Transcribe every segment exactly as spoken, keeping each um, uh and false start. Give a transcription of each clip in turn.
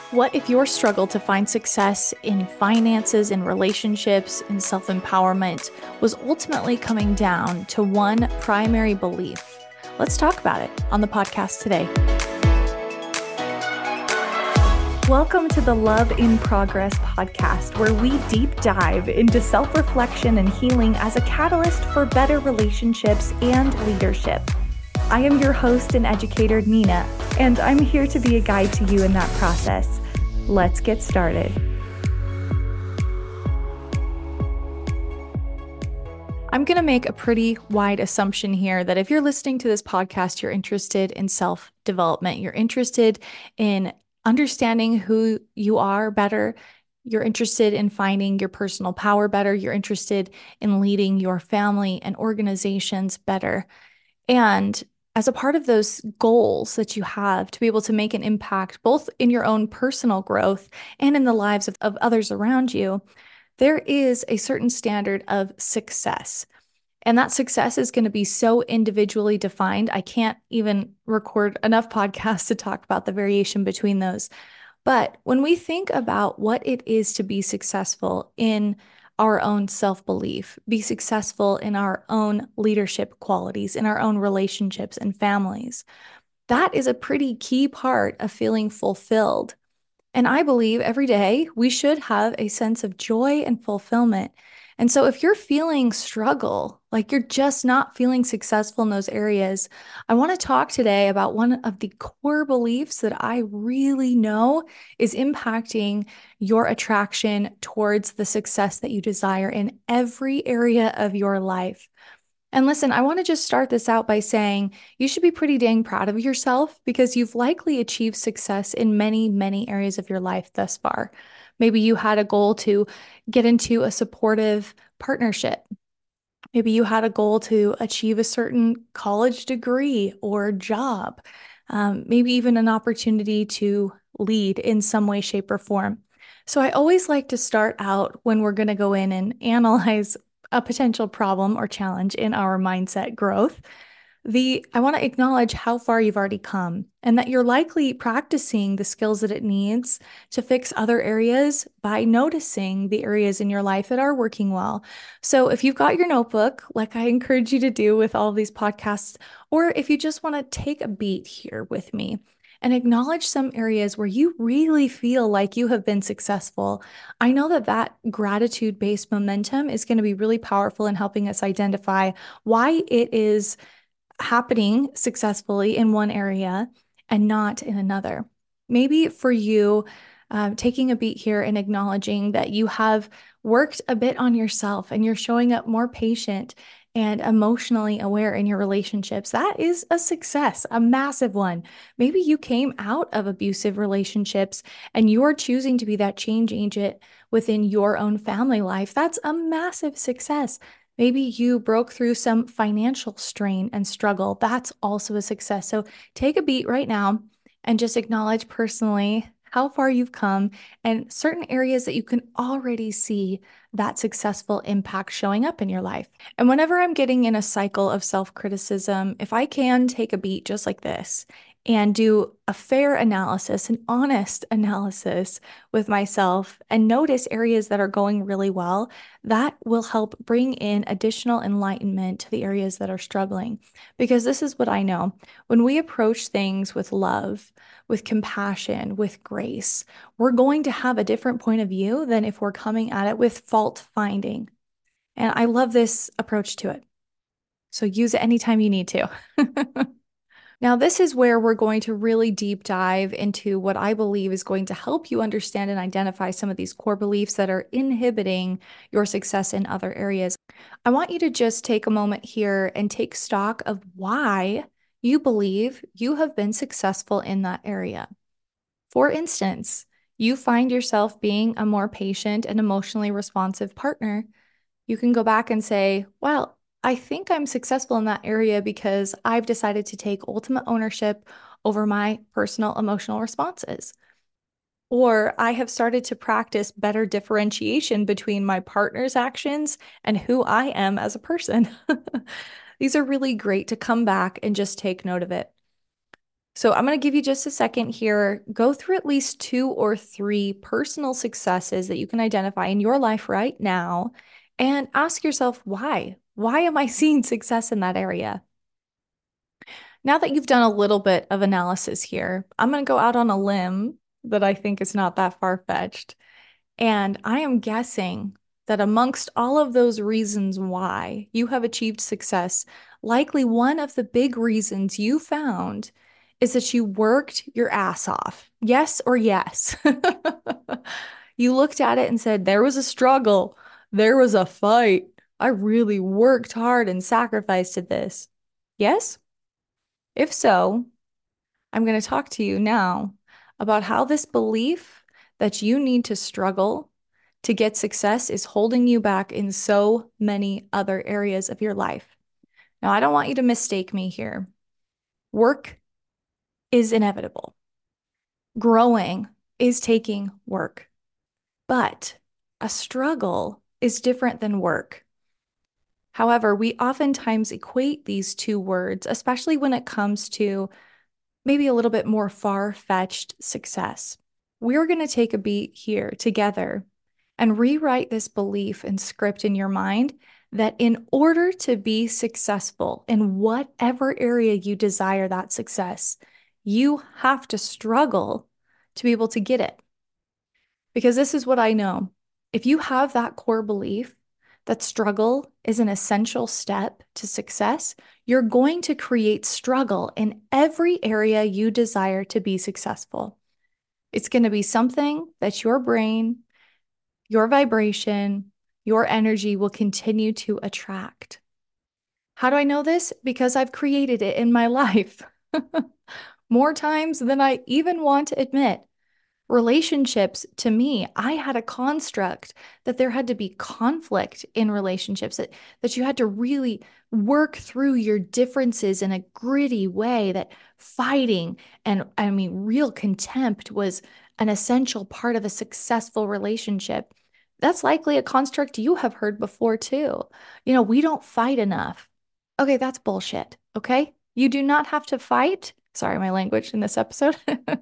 What if your struggle to find success in finances, in relationships, in self empowerment was ultimately coming down to one primary belief? Let's talk about it on the podcast today. Welcome to the Love in Progress podcast, where we deep dive into self reflection and healing as a catalyst for better relationships and leadership. I am your host and educator, Nina, and I'm here to be a guide to you in that process. Let's get started. I'm going to make a pretty wide assumption here that if you're listening to this podcast, you're interested in self-development. You're interested in understanding who you are better. You're interested in finding your personal power better. You're interested in leading your family and organizations better. And as a part of those goals that you have to be able to make an impact, both in your own personal growth and in the lives of, of others around you, there is a certain standard of success. And that success is going to be so individually defined. I can't even record enough podcasts to talk about the variation between those. But when we think about what it is to be successful in our own self-belief, be successful in our own leadership qualities, in our own relationships and families, that is a pretty key part of feeling fulfilled. And I believe every day we should have a sense of joy and fulfillment. And so if you're feeling struggle, like you're just not feeling successful in those areas, I want to talk today about one of the core beliefs that I really know is impacting your attraction towards the success that you desire in every area of your life. And listen, I want to just start this out by saying you should be pretty dang proud of yourself because you've likely achieved success in many, many areas of your life thus far. Maybe you had a goal to get into a supportive partnership. Maybe you had a goal to achieve a certain college degree or job. Um, maybe even an opportunity to lead in some way, shape, or form. So I always like to start out when we're going to go in and analyze a potential problem or challenge in our mindset growth. The I want to acknowledge how far you've already come and that you're likely practicing the skills that it needs to fix other areas by noticing the areas in your life that are working well. So if you've got your notebook, like I encourage you to do with all of these podcasts, or if you just want to take a beat here with me and acknowledge some areas where you really feel like you have been successful, I know that that gratitude-based momentum is going to be really powerful in helping us identify why it is happening successfully in one area and not in another. Maybe for you, um, taking a beat here and acknowledging that you have worked a bit on yourself and you're showing up more patient and emotionally aware in your relationships. That is a success, a massive one. Maybe you came out of abusive relationships and you're choosing to be that change agent within your own family life. That's a massive success. Maybe you broke through some financial strain and struggle. That's also a success. So take a beat right now and just acknowledge personally how far you've come and certain areas that you can already see that successful impact showing up in your life. And whenever I'm getting in a cycle of self-criticism, if I can take a beat just like this and do a fair analysis, an honest analysis with myself and notice areas that are going really well, that will help bring in additional enlightenment to the areas that are struggling. Because this is what I know. When we approach things with love, with compassion, with grace, we're going to have a different point of view than if we're coming at it with fault finding. And I love this approach to it. So use it anytime you need to. Now, this is where we're going to really deep dive into what I believe is going to help you understand and identify some of these core beliefs that are inhibiting your success in other areas. I want you to just take a moment here and take stock of why you believe you have been successful in that area. For instance, you find yourself being a more patient and emotionally responsive partner. You can go back and say, well, I think I'm successful in that area because I've decided to take ultimate ownership over my personal emotional responses. Or I have started to practice better differentiation between my partner's actions and who I am as a person. These are really great to come back and just take note of it. So I'm going to give you just a second here. Go through at least two or three personal successes that you can identify in your life right now and ask yourself, why? Why am I seeing success in that area? Now that you've done a little bit of analysis here, I'm going to go out on a limb that I think is not that far-fetched. And I am guessing that amongst all of those reasons why you have achieved success, likely one of the big reasons you found is that you worked your ass off. Yes or yes? You looked at it and said, there was a struggle, there was a fight. I really worked hard and sacrificed to this. Yes? If so, I'm going to talk to you now about how this belief that you need to struggle to get success is holding you back in so many other areas of your life. Now, I don't want you to mistake me here. Work is inevitable. Growing is taking work, but a struggle is different than work. However, we oftentimes equate these two words, especially when it comes to maybe a little bit more far-fetched success. We're going to take a beat here together and rewrite this belief and script in your mind that in order to be successful in whatever area you desire that success, you have to struggle to be able to get it. Because this is what I know. If you have that core belief that struggle is an essential step to success, you're going to create struggle in every area you desire to be successful. It's going to be something that your brain, your vibration, your energy will continue to attract. How do I know this? Because I've created it in my life more times than I even want to admit. Relationships, to me, I had a construct that there had to be conflict in relationships, that, that you had to really work through your differences in a gritty way, that fighting and, I mean, real contempt was an essential part of a successful relationship. That's likely a construct you have heard before too. You know, we don't fight enough. Okay, that's bullshit. Okay. You do not have to fight. Sorry, my language in this episode.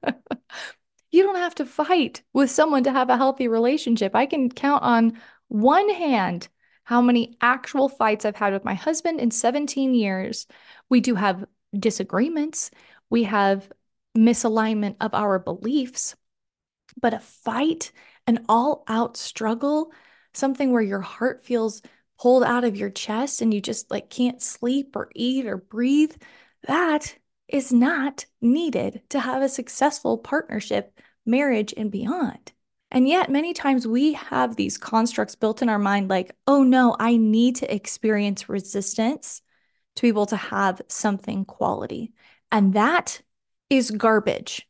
You don't have to fight with someone to have a healthy relationship. I can count on one hand how many actual fights I've had with my husband in seventeen years. We do have disagreements, we have misalignment of our beliefs, but a fight, an all out struggle, something where your heart feels pulled out of your chest and you just like can't sleep or eat or breathe, that is not needed to have a successful partnership, marriage, and beyond. And yet, many times we have these constructs built in our mind like, oh no, I need to experience resistance to be able to have something quality. And that is garbage.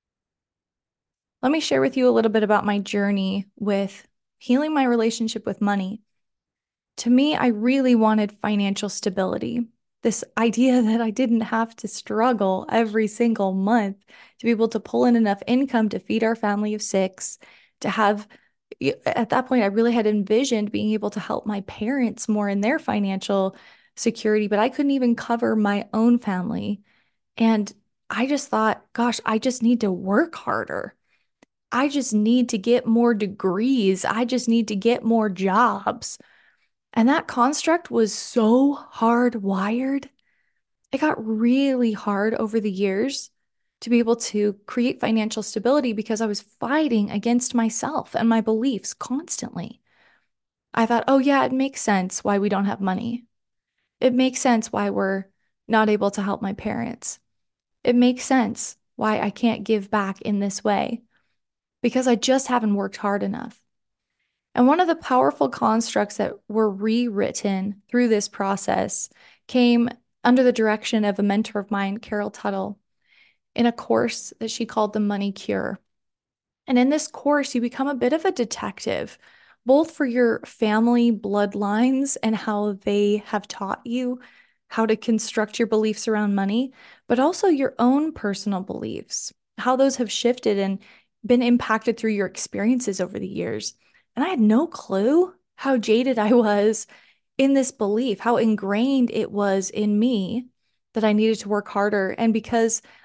Let me share with you a little bit about my journey with healing my relationship with money. To me, I really wanted financial stability. This idea that I didn't have to struggle every single month to be able to pull in enough income to feed our family of six, to have, at that point, I really had envisioned being able to help my parents more in their financial security, but I couldn't even cover my own family. And I just thought, gosh, I just need to work harder. I just need to get more degrees. I just need to get more jobs. And that construct was so hardwired. It got really hard over the years to be able to create financial stability because I was fighting against myself and my beliefs constantly. I thought, oh, yeah, it makes sense why we don't have money. It makes sense why we're not able to help my parents. It makes sense why I can't give back in this way because I just haven't worked hard enough. And one of the powerful constructs that were rewritten through this process came under the direction of a mentor of mine, Carol Tuttle, in a course that she called The Money Cure. And in this course, you become a bit of a detective, both for your family bloodlines and how they have taught you how to construct your beliefs around money, but also your own personal beliefs, how those have shifted and been impacted through your experiences over the years. And I had no clue how jaded I was in this belief, how ingrained it was in me that I needed to work harder. And because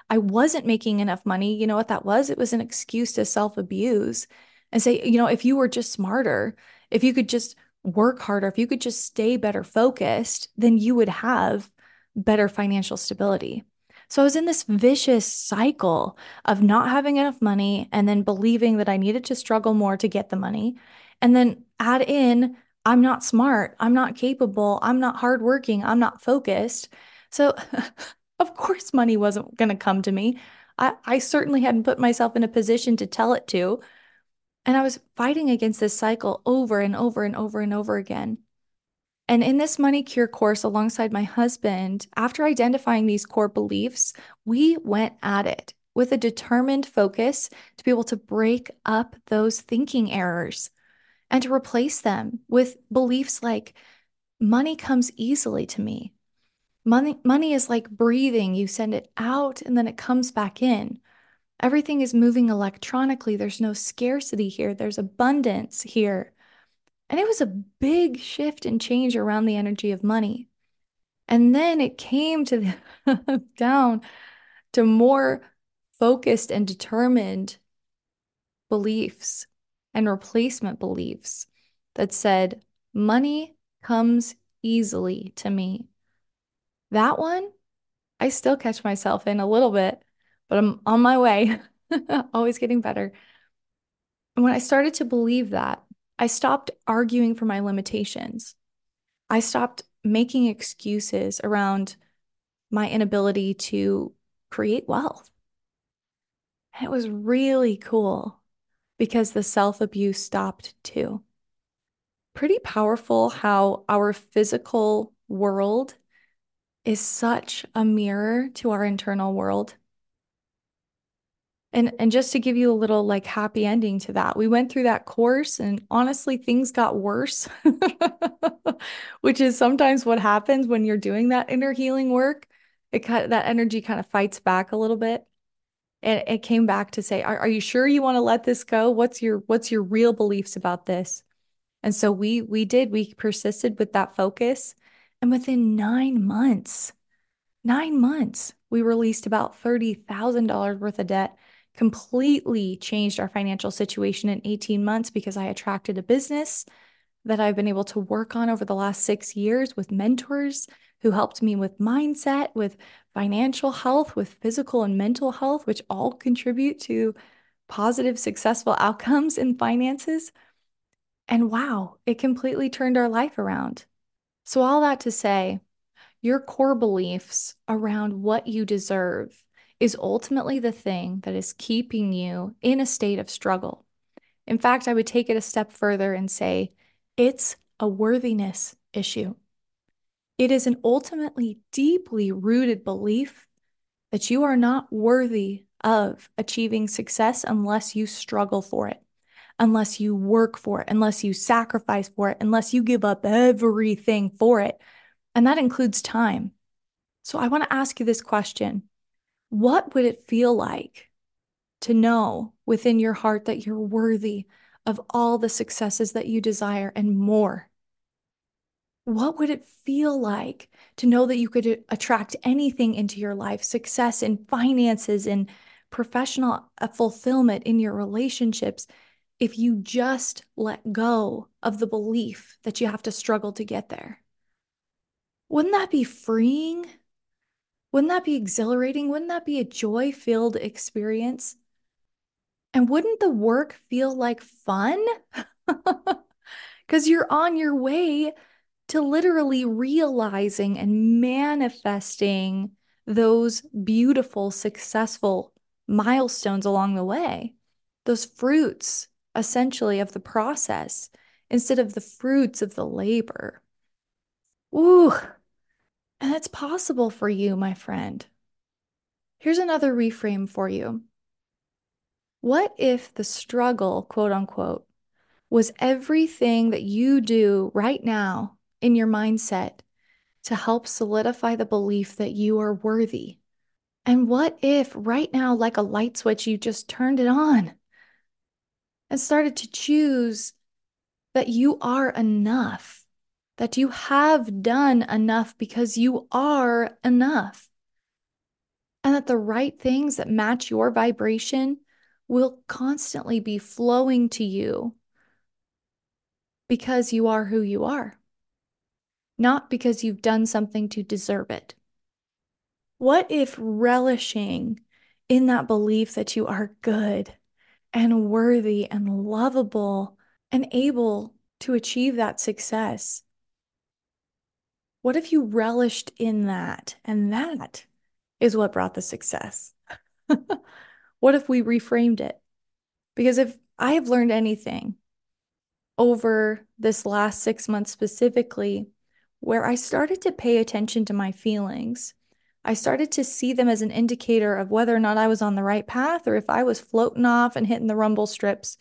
I wasn't making enough money, you know what that was? It was an excuse to self-abuse and say, you know, if you were just smarter, if you could just work harder, if you could just stay better focused, then you would have better financial stability. So I was in this vicious cycle of not having enough money and then believing that I needed to struggle more to get the money. And then add in, I'm not smart, I'm not capable, I'm not hardworking, I'm not focused. So, of course, money wasn't going to come to me. I, I certainly hadn't put myself in a position to tell it to. And I was fighting against this cycle over and over and over and over again. And in this Money Cure course, alongside my husband, after identifying these core beliefs, we went at it with a determined focus to be able to break up those thinking errors and to replace them with beliefs like money comes easily to me. Money, money is like breathing. You send it out and then it comes back in. Everything is moving electronically. There's no scarcity here. There's abundance here. And it was a big shift and change around the energy of money. And then it came to the down to more focused and determined beliefs and replacement beliefs that said, money comes easily to me. That one, I still catch myself in a little bit, but I'm on my way, always getting better. And when I started to believe that, I stopped arguing for my limitations. I stopped making excuses around my inability to create wealth. And it was really cool because the self-abuse stopped too. Pretty powerful how our physical world is such a mirror to our internal world. And and just to give you a little like happy ending to that, we went through that course and honestly things got worse, which is sometimes what happens when you're doing that inner healing work. It kind of, that energy kind of fights back a little bit. And it came back to say, are, are you sure you want to let this go? What's your what's your real beliefs about this? And so we we did, we persisted with that focus. And within nine months, nine months, we released about thirty thousand dollars worth of debt, completely changed our financial situation in eighteen months because I attracted a business that I've been able to work on over the last six years with mentors who helped me with mindset, with financial health, with physical and mental health, which all contribute to positive, successful outcomes in finances. And wow, it completely turned our life around. So, all that to say, your core beliefs around what you deserve is ultimately the thing that is keeping you in a state of struggle. In fact, I would take it a step further and say it's a worthiness issue. It is an ultimately deeply rooted belief that you are not worthy of achieving success unless you struggle for it, unless you work for it, unless you sacrifice for it, unless you give up everything for it. And that includes time. So I want to ask you this question. What would it feel like to know within your heart that you're worthy of all the successes that you desire and more? What would it feel like to know that you could attract anything into your life, success in finances, in professional uh, fulfillment in your relationships, if you just let go of the belief that you have to struggle to get there? Wouldn't that be freeing? Wouldn't that be exhilarating? Wouldn't that be a joy-filled experience? And wouldn't the work feel like fun? Because you're on your way to literally realizing and manifesting those beautiful, successful milestones along the way, those fruits essentially of the process instead of the fruits of the labor. Ooh, and it's possible for you, my friend. Here's another reframe for you. What if the struggle, quote unquote, was everything that you do right now in your mindset to help solidify the belief that you are worthy? And what if right now, like a light switch, you just turned it on and started to choose that you are enough, that you have done enough because you are enough? and that the right things that match your vibration will constantly be flowing to you because you are who you are, not because you've done something to deserve it. What if relishing in that belief that you are good and worthy and lovable and able to achieve that success? What if you relished in that and that is what brought the success? What if we reframed it? Because if I have learned anything over this last six months specifically, where I started to pay attention to my feelings, I started to see them as an indicator of whether or not I was on the right path or if I was floating off and hitting the rumble strips.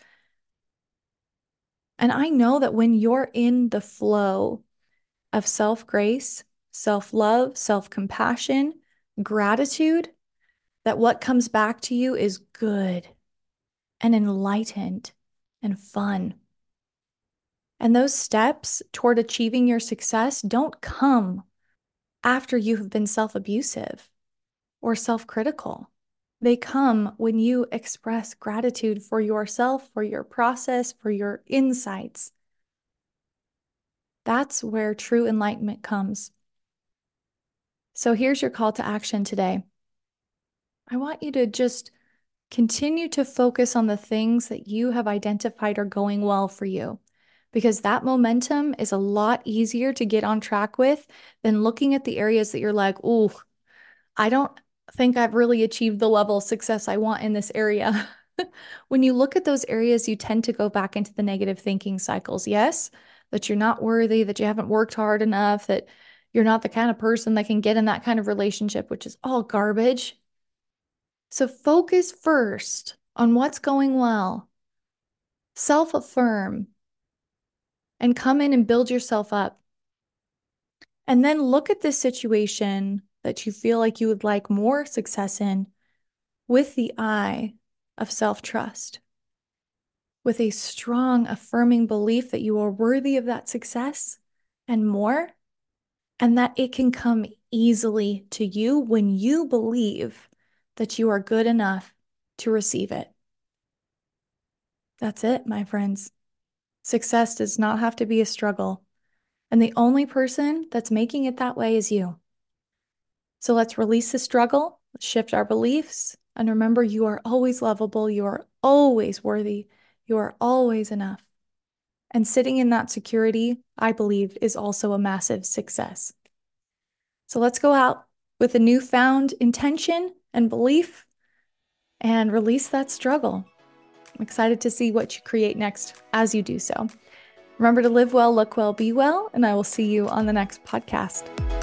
And I know that when you're in the flow of self-grace, self-love, self-compassion, gratitude, that what comes back to you is good and enlightened and fun. And those steps toward achieving your success don't come after you have been self-abusive or self-critical. They come when you express gratitude for yourself, for your process, for your insights. That's where true enlightenment comes. So here's your call to action today. I want you to just continue to focus on the things that you have identified are going well for you, because that momentum is a lot easier to get on track with than looking at the areas that you're like, oh, I don't think I've really achieved the level of success I want in this area. When you look at those areas, you tend to go back into the negative thinking cycles. Yes, that you're not worthy, that you haven't worked hard enough, that you're not the kind of person that can get in that kind of relationship, which is all garbage. So focus first on what's going well. Self-affirm and come in and build yourself up. And then look at this situation that you feel like you would like more success in with the eye of self-trust, with a strong, affirming belief that you are worthy of that success and more, and that it can come easily to you when you believe that you are good enough to receive it. That's it, my friends. Success does not have to be a struggle, and the only person that's making it that way is you. So let's release the struggle, let's shift our beliefs, and remember, you are always lovable, you are always worthy, you are always enough. And sitting in that security, I believe, is also a massive success. So let's go out with a newfound intention and belief and release that struggle. I'm excited to see what you create next as you do so. Remember to live well, look well, be well, and I will see you on the next podcast.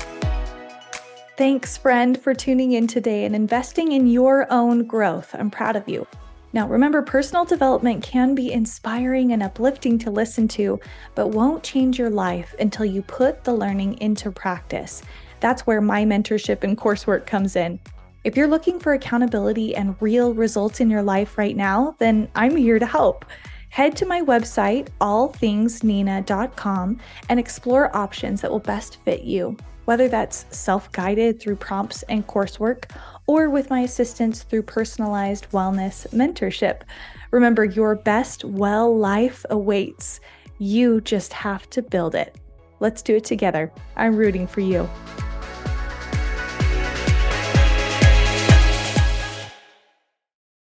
Thanks, friend, for tuning in today and investing in your own growth. I'm proud of you. Now, remember, personal development can be inspiring and uplifting to listen to, but won't change your life until you put the learning into practice. That's where my mentorship and coursework comes in. If you're looking for accountability and real results in your life right now, then I'm here to help. Head to my website, all things nina dot com, and explore options that will best fit you, whether that's self-guided through prompts and coursework, or with my assistance through personalized wellness mentorship. Remember, your best well life awaits. You just have to build it. Let's do it together. I'm rooting for you.